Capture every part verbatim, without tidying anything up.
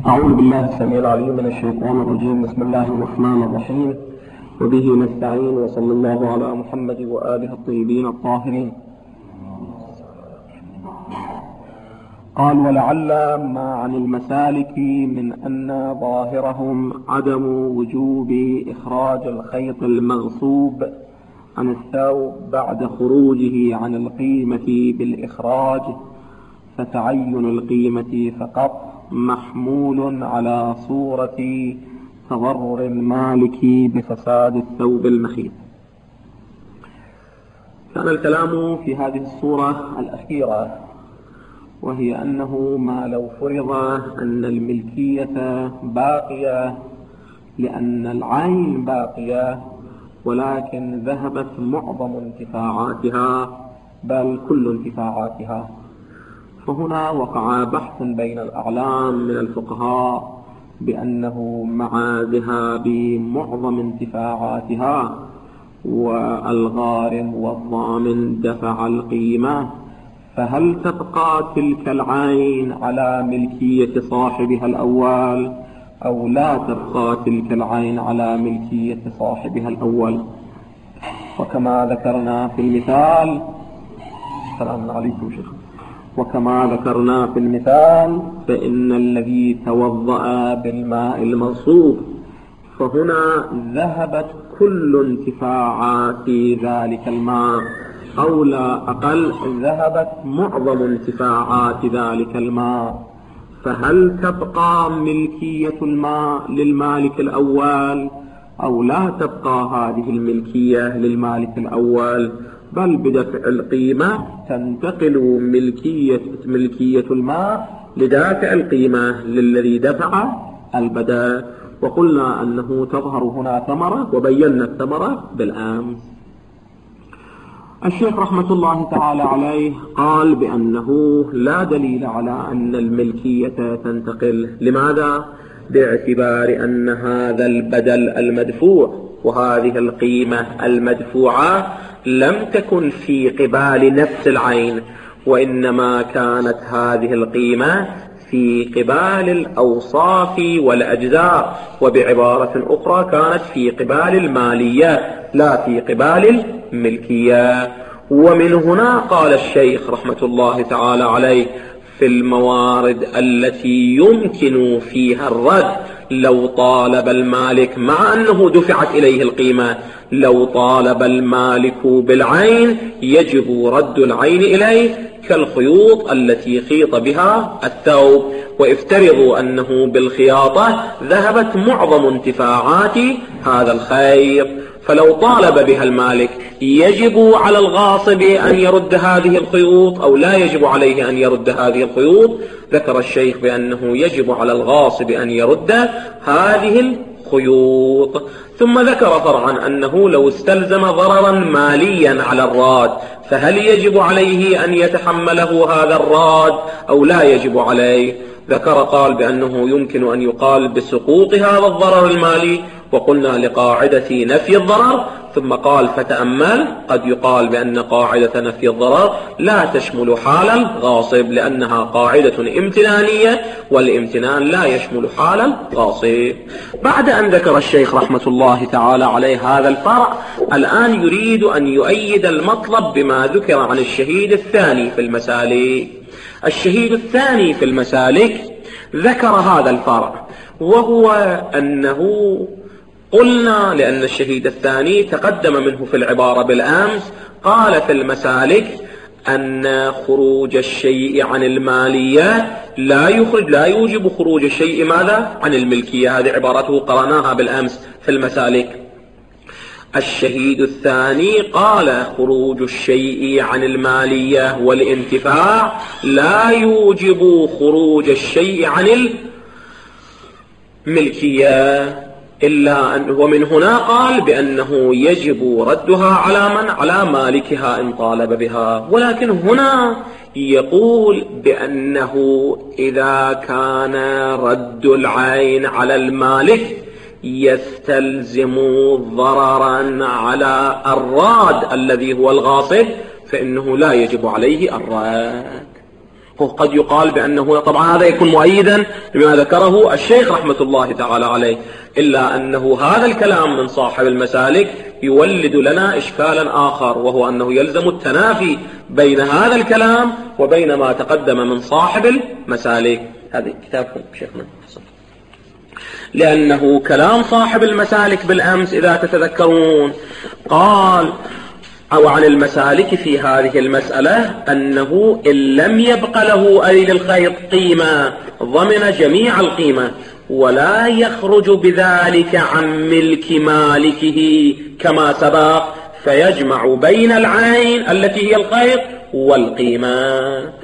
أعوذ بالله السميع العليم من الشيطان الرجيم. بسم الله الرحمن الرحيم، وبه نستعين، وصلى الله على محمد وآله الطيبين الطاهرين. قال: ولعل ما عن المسالك من أن ظاهرهم عدم وجوب إخراج الخيط المغصوب عن الثوب بعد خروجه عن القيمة بالإخراج، فتعين القيمة فقط محمول على صورة تضرر المالك بفساد الثوب المخيط. كان الكلام في هذه الصورة الأخيرة، وهي أنه ما لو فرض أن الملكية باقية لأن العين باقية، ولكن ذهبت معظم انتفاعاتها بل كل انتفاعاتها، فهنا وقع بحث بين الأعلام من الفقهاء بأنه مع ذهاب معظم انتفاعاتها والغارم والضامن دفع القيمة، فهل تبقى تلك العين على ملكية صاحبها الأول أو لا تبقى تلك العين على ملكية صاحبها الأول؟ وكما ذكرنا في المثال السلام عليكم شيخ وكما ذكرنا في المثال فإن الذي توضأ بالماء المغصوب فهنا ذهبت كل انتفاعات ذلك الماء، أو لا أقل ذهبت معظم انتفاعات ذلك الماء، فهل تبقى ملكية الماء للمالك الأول أو لا تبقى هذه الملكية للمالك الأول، بل بدفع القيمة تنتقل ملكية ملكية الماء لدافع القيمة للذي دفع البدل. وقلنا أنه تظهر هنا ثمرة، وبينا الثمرة بالأمس. الشيخ رحمة الله تعالى عليه قال بأنه لا دليل على أن الملكية تنتقل. لماذا؟ باعتبار أن هذا البدل المدفوع وهذه القيمة المدفوعة لم تكن في قبال نفس العين، وإنما كانت هذه القيمة في قبال الأوصاف والأجزاء، وبعبارة أخرى كانت في قبال المالية لا في قبال الملكية. ومن هنا قال الشيخ رحمة الله تعالى عليه في الموارد التي يمكن فيها الرد لو طالب المالك، مع أنه دفعت إليه القيمة، لو طالب المالك بالعين يجب رد العين إليه، كالخيوط التي خيط بها الثوب، وافترضوا أنه بالخياطة ذهبت معظم انتفاعات هذا الخيط، فلو طالب بها المالك يجب على الغاصب أن يرد هذه الخيوط أو لا يجب عليه أن يرد هذه الخيوط؟ ذكر الشيخ بأنه يجب على الغاصب أن يرد هذه الخيوط. ثم ذكر فرعا أنه لو استلزم ضررا ماليا على الراد فهل يجب عليه أن يتحمله هذا الراد أو لا يجب عليه؟ ذكر قال بأنه يمكن أن يقال بسقوط هذا الضرر المالي، وقلنا لقاعدة نفي الضرر، ثم قال فتأمل قد يقال بأن قاعدة نفي الضرر لا تشمل حال الغاصب لأنها قاعدة امتنانية، والامتنان لا يشمل حال الغاصب. بعد أن ذكر الشيخ رحمة الله تعالى عليه هذا الفرع، الآن يريد أن يؤيد المطلب بما ذكر عن الشهيد الثاني في المسالك. الشهيد الثاني في المسالك ذكر هذا الفرع، وهو أنه قلنا لأن الشهيد الثاني تقدم منه في العبارة بالأمس، قال في المسالك أن خروج الشيء عن المالية لا يخرج لا يوجب خروج الشيء ماذا؟ عن الملكية. هذه عبارته قرأناها بالأمس في المسالك. الشهيد الثاني قال خروج الشيء عن المالية والانتفاع لا يوجب خروج الشيء عن الملكية، إلا أن ومن هنا قال بأنه يجب ردها على من؟ على مالكها إن طالب بها. ولكن هنا يقول بأنه إذا كان رد العين على المالك يستلزم ضررا على الراد الذي هو الغاصب، فإنه لا يجب عليه الرد. قد يقال بأنه طبعا هذا يكون مؤيدا بما ذكره الشيخ رحمة الله تعالى عليه، إلا أنه هذا الكلام من صاحب المسالك يولد لنا إشكالا آخر، وهو أنه يلزم التنافي بين هذا الكلام وبين ما تقدم من صاحب المسالك. هذه كتابكم شيخنا، لأنه كلام صاحب المسالك بالأمس إذا تتذكرون قال أو عن المسالك في هذه المسألة أنه إن لم يبق له أي للخيط قيمة ضمن جميع القيمة ولا يخرج بذلك عن ملك مالكه كما سبق، فيجمع بين العين التي هي الخيط والقيمة.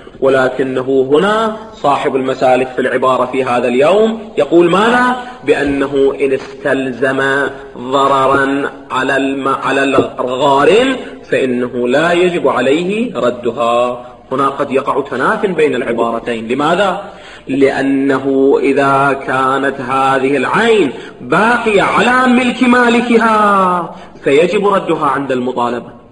ولكنه هنا صاحب المسالك في العبارة في هذا اليوم يقول ماذا؟ بأنه إن استلزم ضررا على الم... على الغارم فإنه لا يجب عليه ردها. هنا قد يقع تناف بين العبارتين. لماذا؟ لأنه إذا كانت هذه العين باقية على ملك مالكها فيجب ردها عند المطالبة،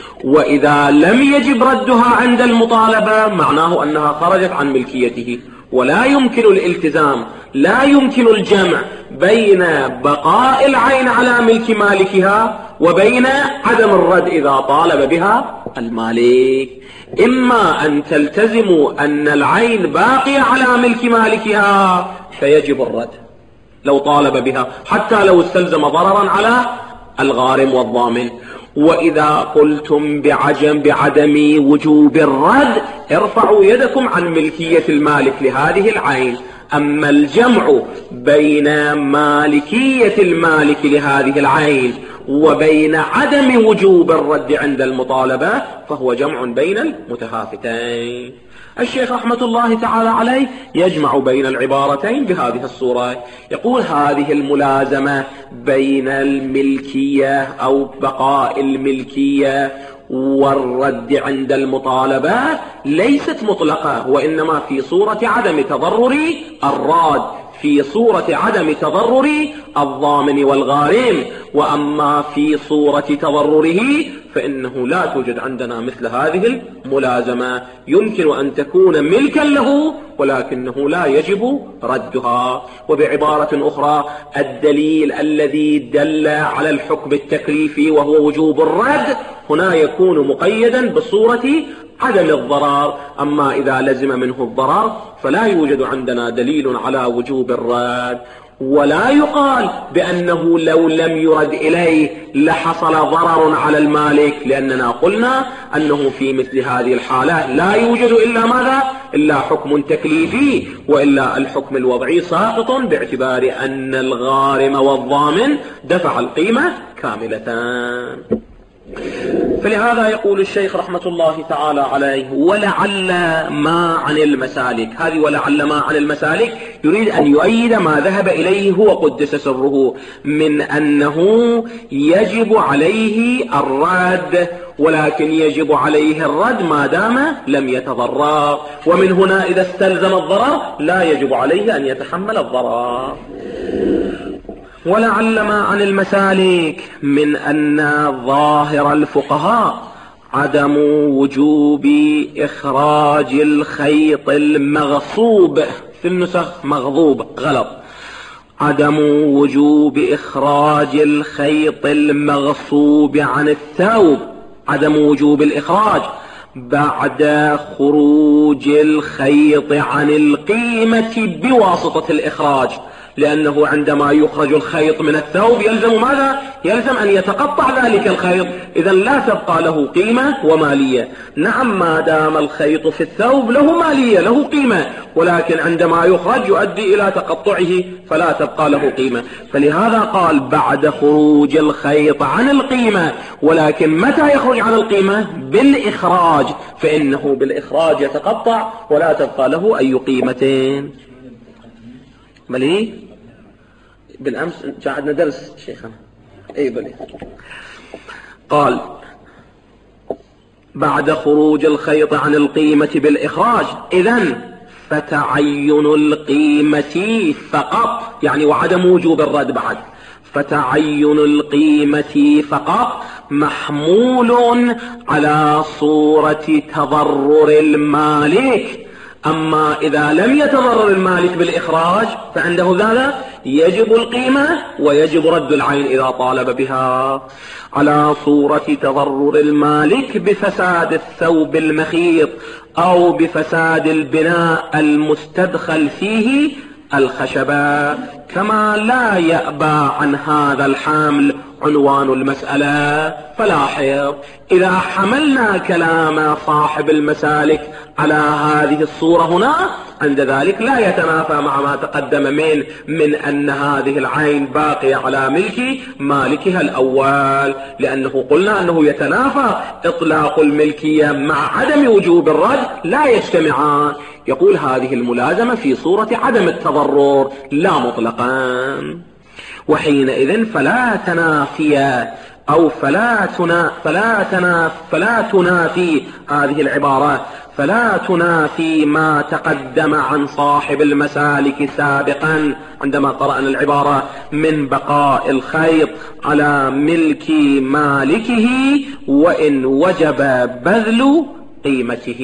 وإذا لم يجب ردها عند المطالبة معناه أنها خرجت عن ملكيته، ولا يمكن الالتزام، لا يمكن الجمع بين بقاء العين على ملك مالكها وبين عدم الرد إذا طالب بها المالك. إما أن تلتزموا أن العين باقية على ملك مالكها فيجب الرد لو طالب بها حتى لو استلزم ضررا على الغارم والضامن، وإذا قلتم بعجم بعدم وجوب الرد ارفعوا يدكم عن ملكية المالك لهذه العين. أما الجمع بين مالكية المالك لهذه العين وبين عدم وجوب الرد عند المطالبة فهو جمع بين المتهافتين. الشيخ رحمة الله تعالى عليه يجمع بين العبارتين بهذه الصورة، يقول هذه الملازمة بين الملكية أو بقاء الملكية والرد عند المطالبة ليست مطلقة، وإنما في صورة عدم تضرر الراد، في صورة عدم تضرر الضامن والغارم. وأما في صورة تضرره فإنه لا توجد عندنا مثل هذه الملازمة، يمكن أن تكون ملكا له ولكنه لا يجب ردها. وبعبارة أخرى الدليل الذي دل على الحكم التكليفي وهو وجوب الرد هنا يكون مقيدا بصورة عدم الضرر، أما إذا لزم منه الضرر فلا يوجد عندنا دليل على وجوب الرد. ولا يقال بأنه لو لم يرد إليه لحصل ضرر على المالك، لأننا قلنا أنه في مثل هذه الحالة لا يوجد إلا ماذا؟ إلا حكم تكليفي، وإلا الحكم الوضعي ساقط باعتبار أن الغارم والضامن دفع القيمة كاملة. فلهذا يقول الشيخ رحمة الله تعالى عليه ولعل ما عن المسالك، هذه ولعل ما عن المسالك يريد أن يؤيد ما ذهب إليه هو قدس سره من أنه يجب عليه الرد، ولكن يجب عليه الرد ما دام لم يتضرر، ومن هنا إذا استلزم الضرر لا يجب عليه أن يتحمل الضرر. ولعل ما عن المسالك من أن ظاهر الفقهاء عدم وجوب إخراج الخيط المغصوب، في النسخ مغضوب غلط، عدم وجوب إخراج الخيط المغصوب عن الثوب، عدم وجوب الإخراج بعد خروج الخيط عن القيمة بواسطة الإخراج، لأنه عندما يخرج الخيط من الثوب يلزم ماذا؟ يلزم أن يتقطع ذلك الخيط، إذا لا تبقى له قيمة ومالية. نعم ما دام الخيط في الثوب له مالية له قيمة، ولكن عندما يخرج يؤدي إلى تقطعه فلا تبقى له قيمة. فلهذا قال بعد خروج الخيط عن القيمة، ولكن متى يخرج عن القيمة؟ بالإخراج، فإنه بالإخراج يتقطع ولا تبقى له أي قيمتين. بلي بالأمس قعدنا درس شيخنا أي بلي قال بعد خروج الخيط عن القيمة بالإخراج، إذن فتعين القيمة فقط، يعني وعدم وجوب الرد بعد، فتعين القيمة فقط محمول على صورة تضرر المالك أما إذا لم يتضرر المالك بالإخراج فعنده ذلك يجب القيمة ويجب رد العين إذا طالب بها، على صورة تضرر المالك بفساد الثوب المخيط أو بفساد البناء المستدخل فيه الخشبة، كما لا يأبى عن هذا الحمل عنوان المسألة. فلاحظ إذا حملنا كلام صاحب المسالك على هذه الصورة هنا، عند ذلك لا يتنافى مع ما تقدم من من أن هذه العين باقية على ملك مالكها الأول، لأنه قلنا أنه يتنافى إطلاق الملكية مع عدم وجوب الرد، لا يجتمعان. يقول هذه الملازمة في صورة عدم التضرر لا مطلقا، وحينئذ فلا تنافي أو فلا تنا فلا تنا فلا تنافي هذه العبارة فلا تنافي ما تقدم عن صاحب المسالك سابقا عندما قرأنا العبارة من بقاء الخيط على ملك مالكه وإن وجب بذل قيمته.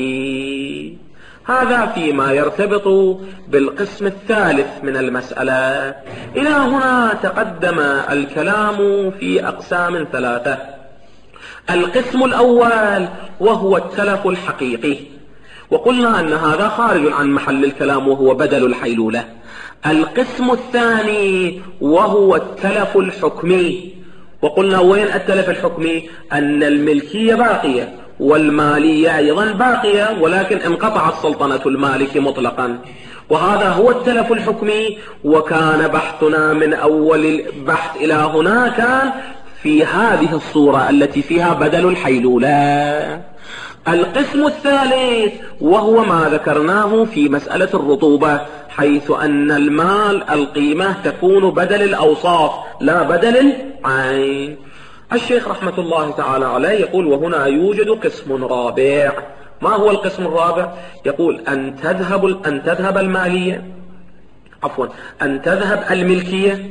هذا فيما يرتبط بالقسم الثالث من المسألة. إلى هنا تقدم الكلام في أقسام ثلاثة. القسم الأول وهو التلف الحقيقي، وقلنا أن هذا خارج عن محل الكلام وهو بدل الحيلولة. القسم الثاني وهو التلف الحكمي، وقلنا وين التلف الحكمي؟ أن الملكية باقية والمالية أيضا باقية، ولكن انقطعت سلطنة المالك مطلقا، وهذا هو التلف الحكمي. وكان بحثنا من أول البحث إلى هنا كان في هذه الصورة التي فيها بدل الحيلولة. القسم الثالث وهو ما ذكرناه في مسألة الرطوبة، حيث أن المال القيمة تكون بدل الأوصاف لا بدل العين. الشيخ رحمة الله تعالى عليه يقول وهنا يوجد قسم رابع. ما هو القسم الرابع؟ يقول أن تذهب أن تذهب المالية عفوا أن تذهب الملكية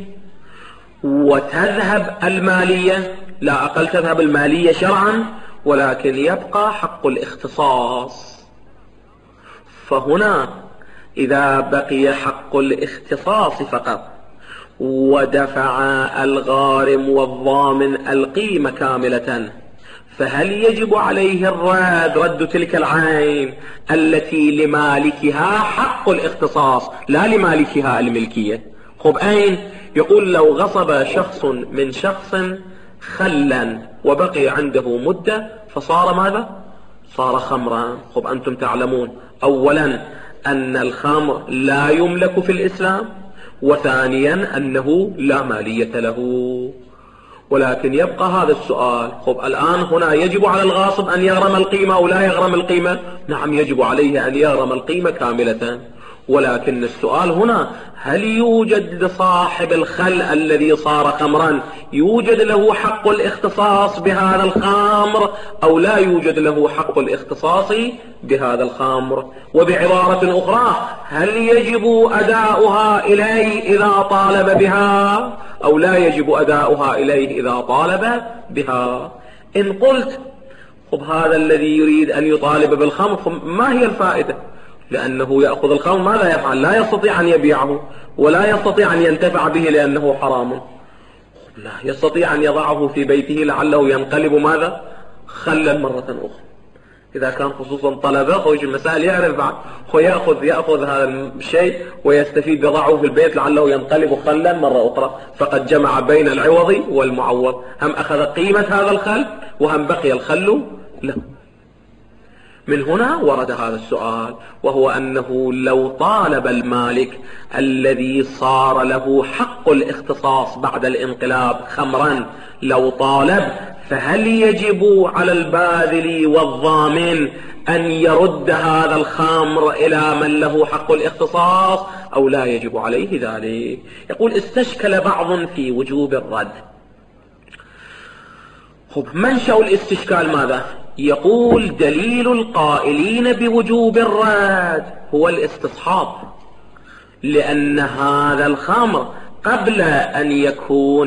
وتذهب المالية، لا أقل تذهب المالية شرعا، ولكن يبقى حق الاختصاص. فهنا إذا بقي حق الاختصاص فقط ودفع الغارم والضامن القيمة كاملة، فهل يجب عليه الرد رد تلك العين التي لمالكها حق الاختصاص لا لمالكها الملكية؟ خب أين؟ يقول لو غصب شخص من شخص خلا وبقي عنده مدة فصار ماذا؟ صار خمرا. خب أنتم تعلمون أولا أن الخمر لا يملك في الإسلام، وثانيا أنه لا مالية له. ولكن يبقى هذا السؤال، خب الآن هنا يجب على الغاصب أن يغرم القيمة أو لا يغرم القيمة؟ نعم يجب عليه أن يغرم القيمة كاملة، ولكن السؤال هنا هل يوجد لصاحب الخل الذي صار خمرا يوجد له حق الاختصاص بهذا الخمر أو لا يوجد له حق الاختصاص بهذا الخمر؟ وبعبارة أخرى هل يجب أداؤها إليه إذا طالب بها أو لا يجب أداؤها إليه إذا طالب بها؟ إن قلت خب هذا الذي يريد أن يطالب بالخمر ما هي الفائدة؟ لأنه يأخذ الخمر ماذا يفعل؟ لا يستطيع أن يبيعه ولا يستطيع أن ينتفع به لأنه حرام، لا يستطيع أن يضعه في بيته لعله ينقلب ماذا؟ خلا مرة أخرى. إذا كان خصوصا طلبة خوش المسائل يعرف بعد ويأخذ يأخذ هذا الشيء ويستفيد يضعه في البيت لعله ينقلب خلا مرة أخرى، فقد جمع بين العوض والمعوض، هم أخذ قيمة هذا الخل وهم بقي الخل له. من هنا ورد هذا السؤال، وهو أنه لو طالب المالك الذي صار له حق الاختصاص بعد الانقلاب خمرا، لو طالب فهل يجب على الباذل والضامن أن يرد هذا الخمر إلى من له حق الاختصاص أو لا يجب عليه ذلك؟ يقول استشكل بعض في وجوب الرد. خب منشأ الاستشكال ماذا؟ يقول دليل القائلين بوجوب الرد هو الاستصحاب، لأن هذا الخمر قبل أن يكون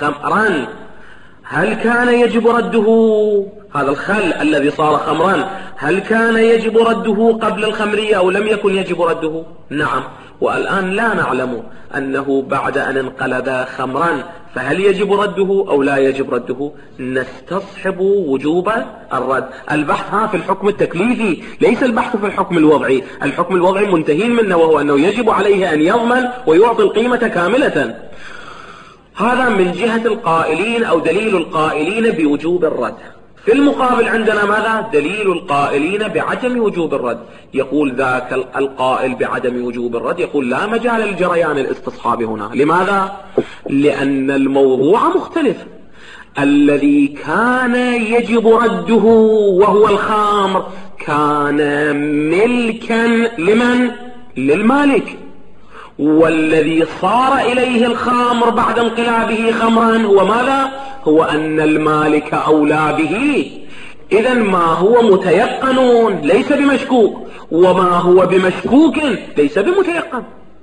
خمرا هل كان يجب رده؟ هذا الخل الذي صار خمرا هل كان يجب رده قبل الخمرية أو لم يكن يجب رده؟ نعم. والآن لا نعلم أنه بعد أن انقلب خمرا فهل يجب رده أو لا يجب رده؟ نستصحب وجوب الرد. البحث ها في الحكم التكليفي، ليس البحث في الحكم الوضعي. الحكم الوضعي منتهين منه، وهو أنه يجب عليه أن يضمن ويعطي القيمة كاملة. هذا من جهة القائلين أو دليل القائلين بوجوب الرد. في المقابل عندنا ماذا؟ دليل القائلين بعدم وجوب الرد. يقول ذاك القائل بعدم وجوب الرد يقول لا مجال للجريان الاستصحاب هنا. لماذا؟ لأن الموضوع مختلف. الذي كان يجب رده وهو الخمر كان ملكا لمن؟ للمالك. والذي صار إليه الخمر بعد انقلابه خمرا هو ماذا؟ هو أن المالك أولى به. إذن ما هو متيقن ليس بمشكوك، وما هو بمشكوك ليس بمتيقن.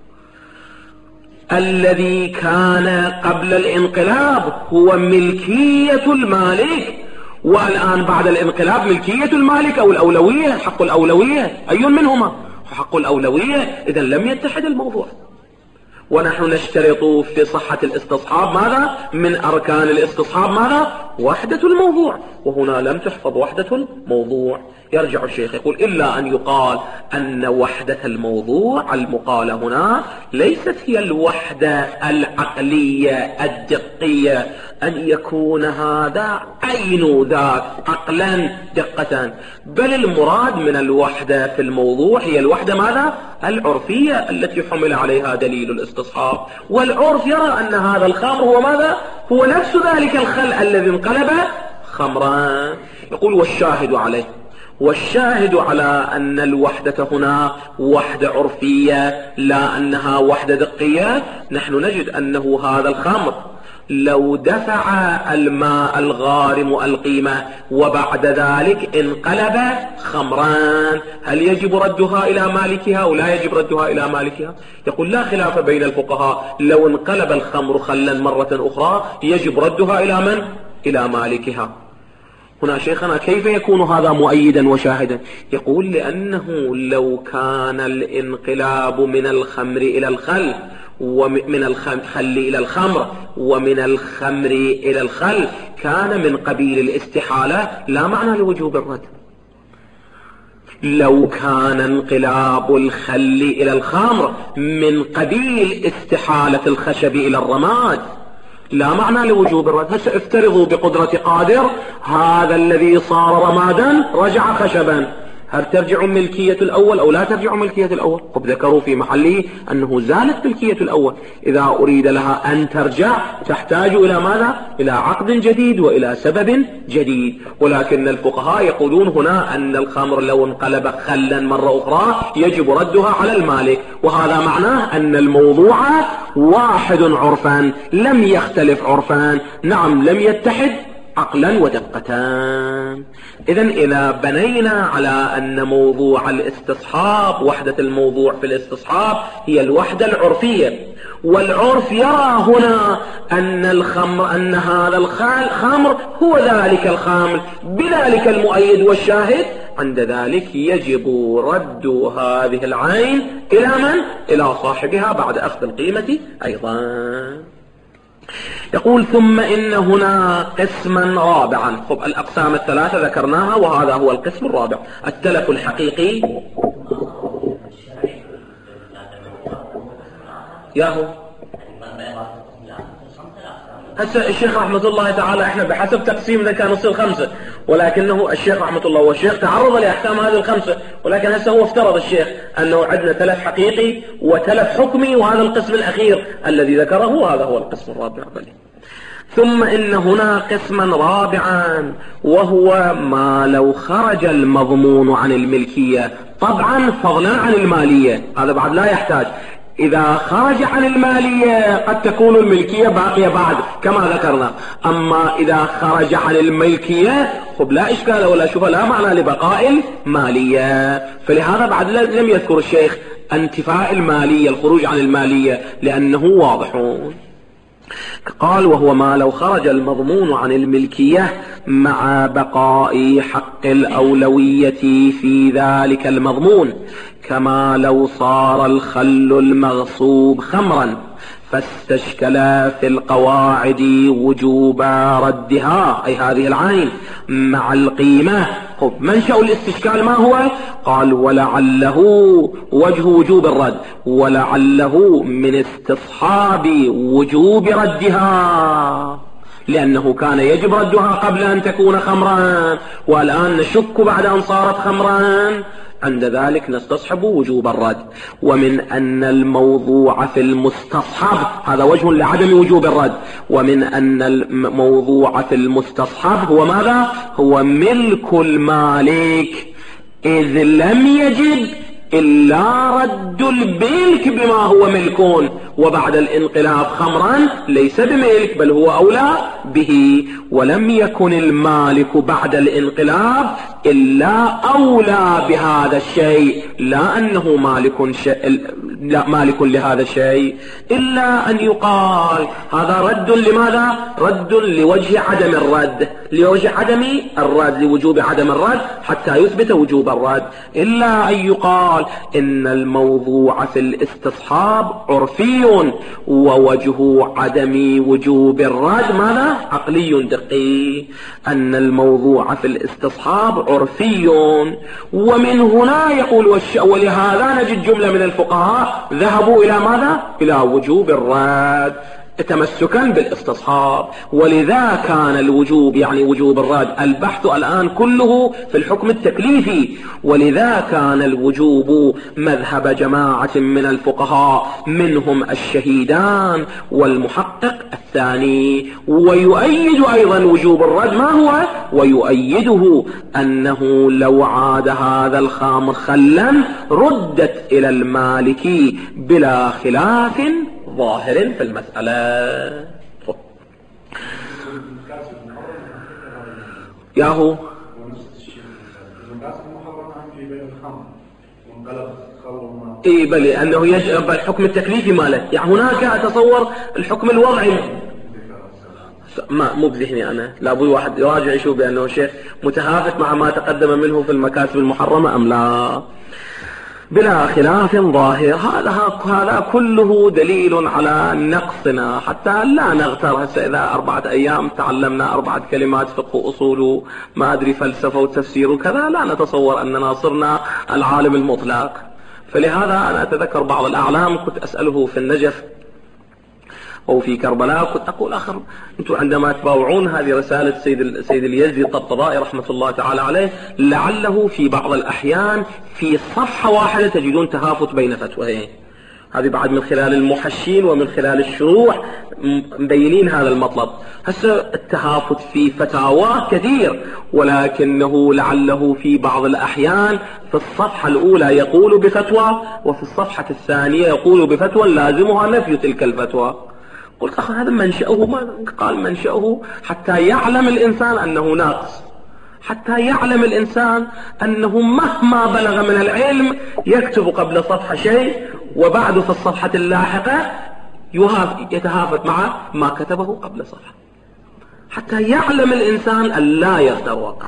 الذي كان قبل الانقلاب هو ملكية المالك، والآن بعد الانقلاب ملكية المالك أو الأولوية، حق الأولوية، أي منهما؟ حق الأولوية. إذن لم يتحد الموضوع. ونحن نشترط في صحة الاستصحاب ماذا؟ من أركان الاستصحاب ماذا؟ وحدة الموضوع، وهنا لم تحفظ وحدة الموضوع. يرجع الشيخ يقول إلا أن يقال أن وحدة الموضوع المقالة هنا ليست هي الوحدة العقلية الدقية، أن يكون هذا عين ذاك عقلا دقة، بل المراد من الوحدة في الموضوع هي الوحدة ماذا؟ العرفية التي حمل عليها دليل الاستصحاب. والعرف يرى أن هذا الخمر هو ماذا؟ هو نفس ذلك الخل الذي انقلب خمرا. يقول والشاهد عليه، والشاهد على أن الوحدة هنا وحدة عرفية لا أنها وحدة دقية. نحن نجد أنه هذا الخمر لو دفع الماء الغارم القيمة وبعد ذلك انقلب خمران، هل يجب ردها إلى مالكها أو لا يجب ردها إلى مالكها؟ يقول لا خلاف بين الفقهاء، لو انقلب الخمر خلا مرة أخرى يجب ردها إلى من؟ إلى مالكها. هنا شيخنا كيف يكون هذا مؤيدا وشاهدا؟ يقول لأنه لو كان الانقلاب من الخمر إلى الخل ومن الخل إلى الخمر ومن الخمر إلى الخل كان من قبيل الاستحالة لا معنى لوجوب الرد. لو كان انقلاب الخل إلى الخمر من قبيل استحالة الخشب إلى الرماد لا معنى لوجوب الرد. هسه افترضوا بقدرة قادر هذا الذي صار رمادا رجع خشبا، هل ترجع ملكية الأول أو لا ترجع ملكية الأول؟ قد ذكروا في محله أنه زالت ملكية الأول. إذا أريد لها أن ترجع تحتاج إلى ماذا؟ إلى عقد جديد وإلى سبب جديد. ولكن الفقهاء يقولون هنا أن الخمر لو انقلب خلا مرة أخرى يجب ردها على المالك، وهذا معناه أن الموضوع واحد عرفا لم يختلف عرفا، نعم لم يتحد عقلا ودقتان. إذن إذا بنينا على أن موضوع الاستصحاب وحدة الموضوع في الاستصحاب هي الوحدة العرفية، والعرف يرى هنا أن الخمر أن هذا الخمر هو ذلك الخمر بذلك المؤيد والشاهد، عند ذلك يجب رد هذه العين إلى من؟ إلى صاحبها بعد أخذ القيمة أيضا. يقول ثم إن هنا قسما رابعا. خب الأقسام الثلاثة ذكرناها وهذا هو القسم الرابع، التلف الحقيقي. ياهو هسه الشيخ رحمة الله تعالى احنا بحسب تقسيم ذا كان يصير خمسة، ولكنه الشيخ رحمة الله والشيخ تعرض لأحكام هذه الخمسة، ولكن هسه هو افترض الشيخ أنه عندنا تلف حقيقي وتلف حكمي، وهذا القسم الأخير الذي ذكره هذا هو القسم الرابع. بل ثم إن هنا قسما رابعا وهو ما لو خرج المضمون عن الملكية، طبعا فضلا عن المالية، هذا بعد لا يحتاج. إذا خرج عن المالية قد تكون الملكية باقية بعد كما ذكرنا، أما إذا خرج عن الملكية خب لا إشكال ولا شبهة، لا معنى لبقاء المالية. فلهذا بعد لم يذكر الشيخ انتفاء المالية، الخروج عن المالية، لأنه واضح. قال وهو ما لو خرج المضمون عن الملكية مع بقاء حق الأولوية في ذلك المضمون، كما لو صار الخل المغصوب خمرا فاستشكل في القواعد وجوب ردها، أي هذه العين مع القيمة. خب منشأ الاستشكال ما هو؟ قال ولعله وجه وجوب الرد، ولعله من استصحاب وجوب ردها، لأنه كان يجب ردها قبل أن تكون خمرا، والآن نشك بعد أن صارت خمرا، عند ذلك نستصحب وجوب الرد. ومن أن الموضوع في المستصحب، هذا وجه لعدم وجوب الرد، ومن أن الموضوع في المستصحب هو ماذا؟ هو ملك المالك، إذ لم يجب إلا رد الملك بما هو ملكون، وبعد الانقلاب خمرا ليس بملك بل هو أولى به، ولم يكن المالك بعد الانقلاب إلا أولى بهذا الشيء، لا أنه مالك شيء، لا مالك لهذا الشيء، إلا أن يقال هذا رد لماذا؟ رد لوجه عدم الرد، لوجه عدم الرد، لوجوب عدم الرد حتى يثبت وجوب الرد، إلا أن يقال إن الموضوع في الاستصحاب عرفي، ووجه عدم وجوب الرد ماذا؟ عقلي دقيق، أن الموضوع في الاستصحاب عرفي. ومن هنا يقول والش... ولهذا نجد جملة من الفقهاء ذهبوا إلى ماذا؟ إلى وجوب الرد تمسكا بالاستصحاب، ولذا كان الوجوب يعني وجوب الرد، البحث الآن كله في الحكم التكليفي، ولذا كان الوجوب مذهب جماعة من الفقهاء منهم الشهيدان والمحقق الثاني. ويؤيد أيضا وجوب الرد ما هو؟ ويؤيده أنه لو عاد هذا الخامر خلا ردت إلى المالك بلا خلاف ظاهر في المسألة. ياهو اي بل انه يجب الحكم التكليفي ماله، يعني هناك اتصور الحكم الوضعي ما مو بذهني انا، لابد واحد يراجع يشوف بانه شيء متهافت مع ما تقدم منه في المكاسب المحرمة ام لا، بلا خلاف ظاهر. هذا هذا كله دليل على نقصنا، حتى لا نغتر. هسه إذا أربعة أيام تعلمنا أربعة كلمات فقه أصول ما أدري فلسفة وتفسير وكذا، لا نتصور أننا صرنا العالم المطلق. فلهذا أنا أتذكر بعض الأعلام كنت أسأله في النجف أو في كربلاء، كنت أقول آخر أنتم عندما تباوعون هذه رسالة سيد السيد اليزدي الطبطبائي رحمة الله تعالى عليه، لعله في بعض الأحيان في صفحة واحدة تجدون تهافت بين فتويين، هذه بعد من خلال المحشين ومن خلال الشروح مبينين هذا المطلب. هسه التهافت في فتاوى كثير، ولكنه لعله في بعض الأحيان في الصفحة الأولى يقول بفتوى، وفي الصفحة الثانية يقول بفتوى لازمها نفي تلك الفتوى. قلت أخي هذا منشأه، ما قال منشأه حتى يعلم الإنسان أنه ناقص، حتى يعلم الإنسان أنه مهما بلغ من العلم يكتب قبل صفحة شيء وبعد في الصفحة اللاحقة يتهافت مع ما كتبه قبل صفحة، حتى يعلم الإنسان أن لا يغتر واقعا.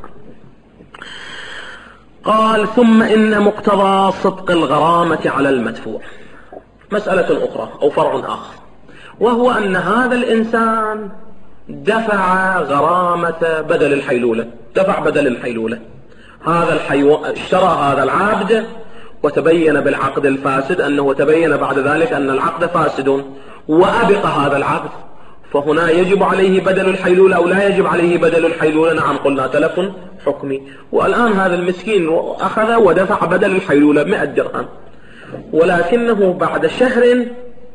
قال ثم إن مقتضى صدق الغرامة على المدفوع مسألة أخرى أو فرع آخر، وهو أن هذا الإنسان دفع غرامة بدل الحيلولة، دفع بدل الحيلولة، هذا الحيوان اشترى هذا العبد وتبين بالعقد الفاسد أنه تبين بعد ذلك أن العقد فاسد وأبق هذا العبد، فهنا يجب عليه بدل الحيلولة أو لا يجب عليه بدل الحيلولة؟ نعم قلنا تلف حكمي. والآن هذا المسكين أخذ ودفع بدل الحيلولة مئة درهم، ولكنه بعد شهر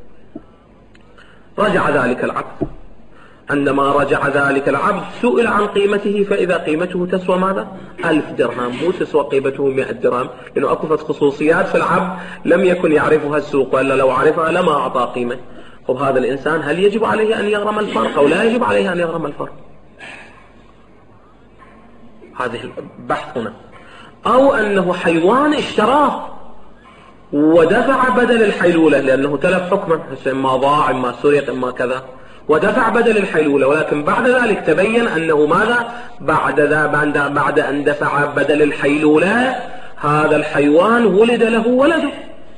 رجع ذلك العبد. عندما رجع ذلك العبد سئل عن قيمته، فإذا قيمته تسوى ماذا؟ ألف درهم، مو تسوى قيمته مئة درهم، لأنه أكفت خصوصيات في العبد لم يكن يعرفها السوق، وإلا لو عرفها لما أعطى قيمة. طب هذا الإنسان هل يجب عليه أن يغرم الفرق أو لا يجب عليه أن يغرم الفرق؟ هذه البحث هنا. أو أنه حيوان اشتراه ودفع بدل الحيلولة لأنه تلف حكما، إما ضاع إما سرق إما كذا، ودفع بدل الحيلولة، ولكن بعد ذلك تبين أنه ماذا؟ بعد ذا بعد أن دفع بدل الحيلولة هذا الحيوان ولد له ولده،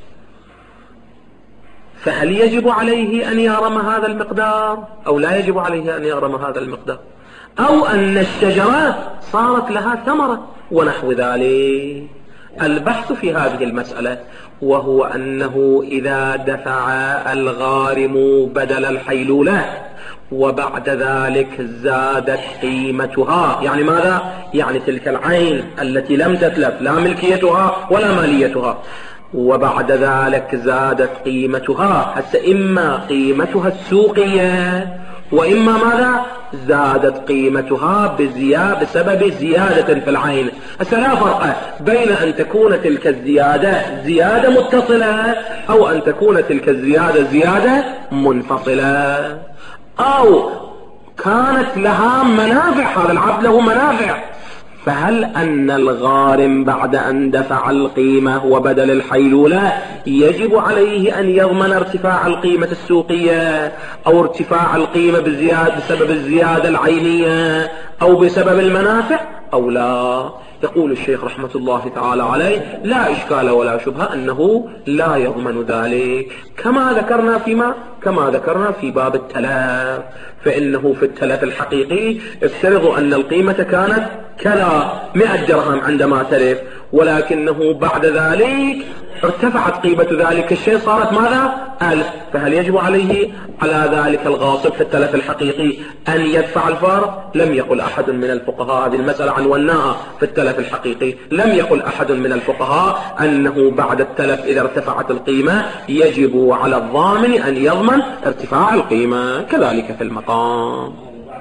فهل يجب عليه أن يغرم هذا المقدار أو لا يجب عليه أن يغرم هذا المقدار؟ أو أن الشجرة صارت لها ثمرة ونحو ذلك. البحث في هذه المسألة وهو أنه إذا دفع الغارم بدل الحيلولة وبعد ذلك زادت قيمتها، يعني ماذا؟ يعني تلك العين التي لم تتلف لا ملكيتها ولا ماليتها، وبعد ذلك زادت قيمتها، حتى إما قيمتها السوقية وإما ماذا؟ زادت قيمتها بزيادة بسبب زيادة في العين. لا فرق بين أن تكون تلك الزيادة زيادة متصلة أو أن تكون تلك الزيادة زيادة منفصلة، أو كانت لها منافع، هذا العبد له منافع، فهل أن الغارم بعد أن دفع القيمة وبدل الحيلولة يجب عليه أن يضمن ارتفاع القيمة السوقية أو ارتفاع القيمة بالزيادة بسبب الزيادة العينية أو بسبب المنافع أو لا؟ يقول الشيخ رحمة الله تعالى عليه: لا إشكال ولا شبهة أنه لا يضمن ذلك، كما ذكرنا فيما كما ذكرنا في باب التلف، فإنه في التلف الحقيقي افترضوا أن القيمة كانت كلا مئة درهم عندما تلف، ولكنه بعد ذلك ارتفعت قيمة ذلك الشيء صارت ماذا؟ ألف، فهل يجب عليه على ذلك الغاصب في التلف الحقيقي أن يدفع الفارق؟ لم يقل أحد من الفقهاء، هذه المسألة عنوناها في التلف الحقيقي، لم يقل أحد من الفقهاء أنه بعد التلف إذا ارتفعت القيمة يجب على الضامن أن يضمن ارتفاع القيمة، كذلك في المقام.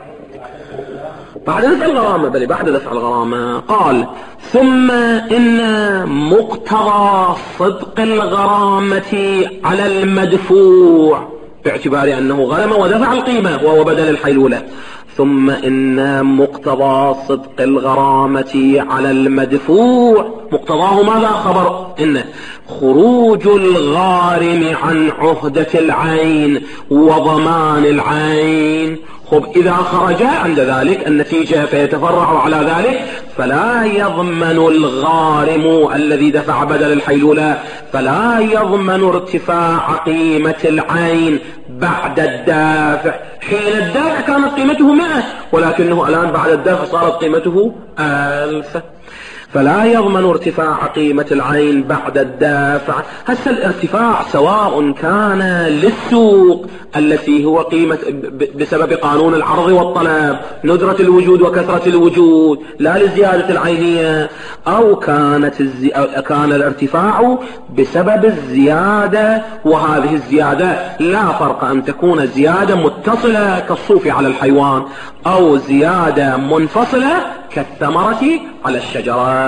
بعد دفع الغرامة بل بعد دفع الغرامة قال: ثم إن مقتضى صدق الغرامة على المدفوع باعتبار أنه غرم ودفع القيمة وهو بدل الحيلولة، ثم إن مقتضى صدق الغرامة على المدفوع مقتضاه ماذا؟ خبر إن خروج الغارم عن عهدة العين وضمان العين. خب إذا خرج عند ذلك النتيجة فيتفرع على ذلك، فلا يضمن الغارم الذي دفع بدل الحيلولة فلا يضمن ارتفاع قيمة العين بعد الدافع. حين الدافع كانت قيمته مئة، ولكنه الآن بعد الدافع صارت قيمته ألف، فلا يضمن ارتفاع قيمة العين بعد الدافع. هسه الارتفاع سواء كان للسوق التي هو قيمة بسبب قانون العرض والطلب، ندرة الوجود وكثرة الوجود، لا للزيادة العينية، أو كانت الزي... كان الارتفاع بسبب الزيادة، وهذه الزيادة لا فرق أن تكون زيادة متصلة كالصوف على الحيوان أو زيادة منفصلة كالثمرة على الشجرة.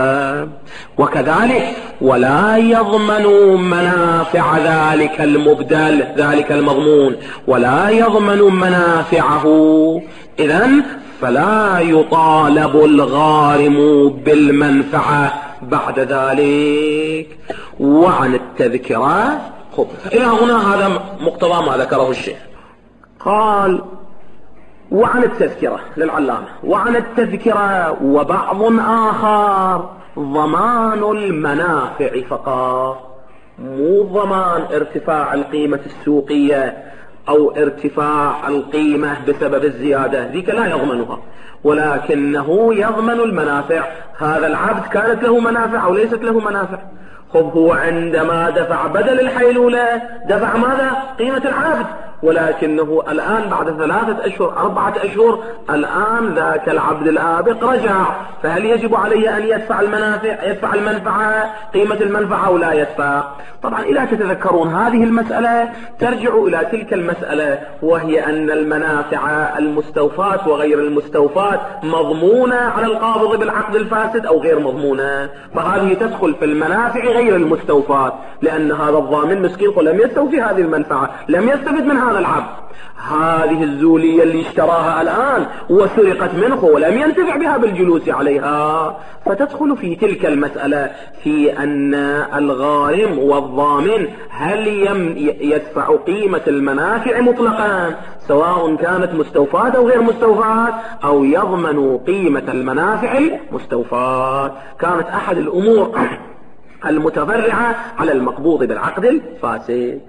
وكذلك ولا يضمن منافع ذلك المبدل ذلك المضمون، ولا يضمن منافعه، إذن فلا يطالب الغارم بالمنفعة بعد ذلك. وعن التذكرة، خب إلى هنا هذا مقتضى ما ذكره الشيخ. قال: وعن التذكرة للعلامة: وعن التذكرة وبعض آخر ضمان المنافع فقط، مو ضمان ارتفاع القيمة السوقية أو ارتفاع القيمة بسبب الزيادة، ذيك لا يضمنها، ولكنه يضمن المنافع. هذا العبد كانت له منافع أو ليست له منافع؟ خب هو عندما دفع بدل الحيلولة دفع ماذا؟ قيمة العبد، ولكنه الآن بعد ثلاثة أشهر أربعة أشهر الآن ذاك العبد الآبق رجع، فهل يجب عليه أن يدفع المنافع يدفع المنفعة قيمة المنفعة أو لا يدفع؟ طبعا إذا تتذكرون هذه المسألة ترجع إلى تلك المسألة، وهي أن المنافع المستوفاة وغير المستوفاة مضمونة على القابض بالعقد الفاسد أو غير مضمونة، فهذه تدخل في المنافع غير المستوفاة، لأن هذا الضامن مسكين ولم يستوفي هذه المنفعة، لم يستفد من هذا العبد هذه الزولية اللي اشتراها الآن وسرقت منه ولم ينتفع بها بالجلوس عليها، فتدخل في تلك المسألة في أن الغارم والضامن هل يدفع قيمة المنافع مطلقا سواء كانت مستوفاة أو غير مستوفاة، أو يضمن قيمة المنافع المستوفاة. كانت أحد الأمور المتفرعة على المقبوض بالعقد الفاسد.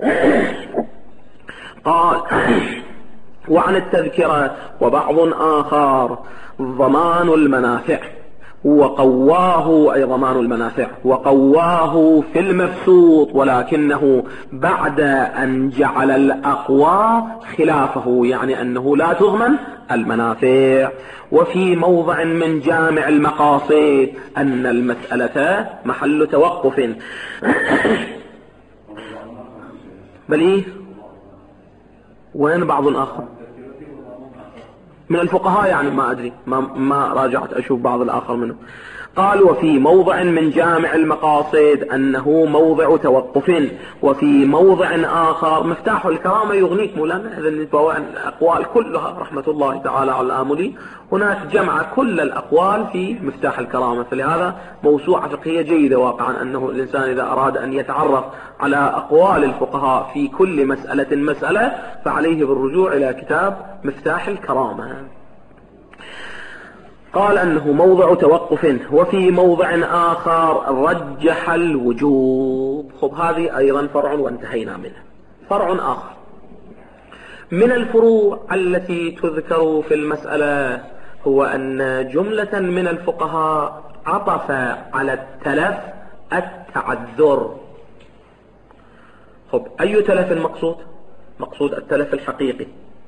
قال: وعن التذكرة وبعض آخر ضمان المنافع وقواه، أي ضمان المنافع وقواه في المبسوط، ولكنه بعد أن جعل الأقوى خلافه، يعني أنه لا تضمن المنافع. وفي موضع من جامع المقاصد أن المسألة محل توقف. بل إيه؟ وين بعض آخر من الفقهاء؟ يعني ما أدري، ما, ما راجعت أشوف بعض الآخر منه. قال: وفي موضع من جامع المقاصد أنه موضع توقف. وفي موضع آخر مفتاح الكرامة يغنيك مولانا، إذن الأقوال كلها رحمة الله تعالى على الآملي، هناك جمع كل الأقوال في مفتاح الكرامة. فلهذا موسوعة فقهية جيدة واقعا، أنه الإنسان إذا أراد أن يتعرف على أقوال الفقهاء في كل مسألة مسألة فعليه بالرجوع إلى كتاب مفتاح الكرامة. قال أنه موضع توقف. وفي موضع آخر رجح الوجوب. خب هذه أيضا فرع وانتهينا منه. فرع آخر من الفروع التي تذكر في المسألة هو أن جملة من الفقهاء عطف على التلف التعذر. خب أي تلف المقصود؟ مقصود التلف الحقيقي،